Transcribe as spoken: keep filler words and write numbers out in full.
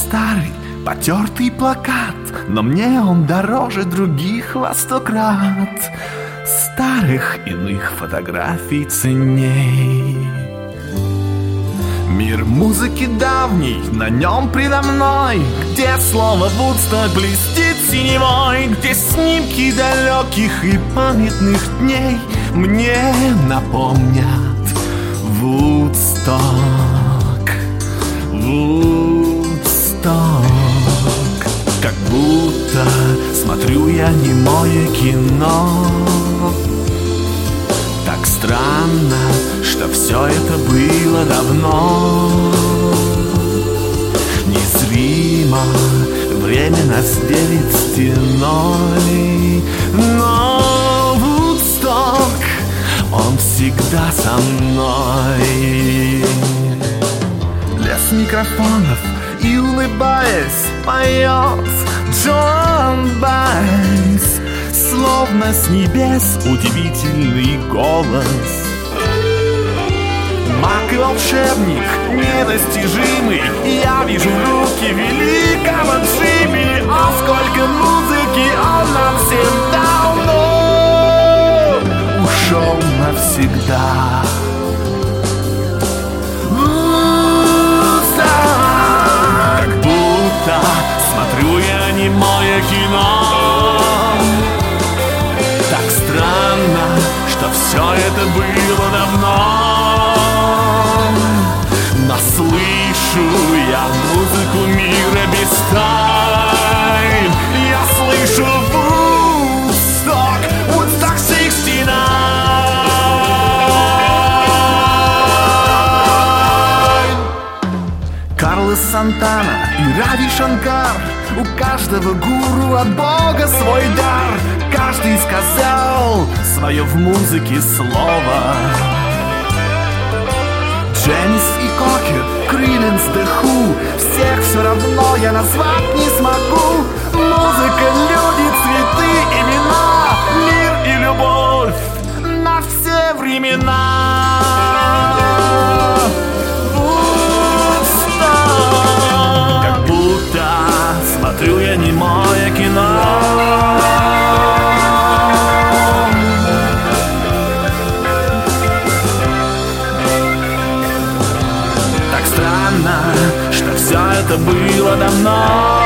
старый, потертый плакат, но мне он дороже других во сто крат. Старых иных фотографий ценней. Мир музыки давний, на нем предо мной, где слово Вудсток блестит синевой, где снимки далеких и памятных дней мне напомнят Вудсток, Вудсток. Как будто смотрю я немое кино. Так странно, что все это было давно. Незримо время нас делит стеной, но Вудсток, он всегда со мной. Лес микрофонов и, улыбаясь, поет Джон Байс, словно с небес удивительный голос. Маг и волшебник недостижимый, я вижу руки великого Джимми. О, сколько музыки он нам всем дал, но ушел навсегда. Как будто смотрю я немое кино. Так странно, что все это было давно. Но слышу я музыку мира без тайн. Я слышу Вудсток, Вудсток шестьдесят девять. Карлос Сантана и Рави Шанкар, у каждого гуру от Бога свой дар. Каждый сказал свое в музыке слово. Дженнис и Кокер, Криллинс, The Who, всех все равно я назвать не смогу. Музыка, люди, цветы, имена, мир и любовь на все времена. Вудсток. Как будто смотрю я немое кино. Что все это было давно.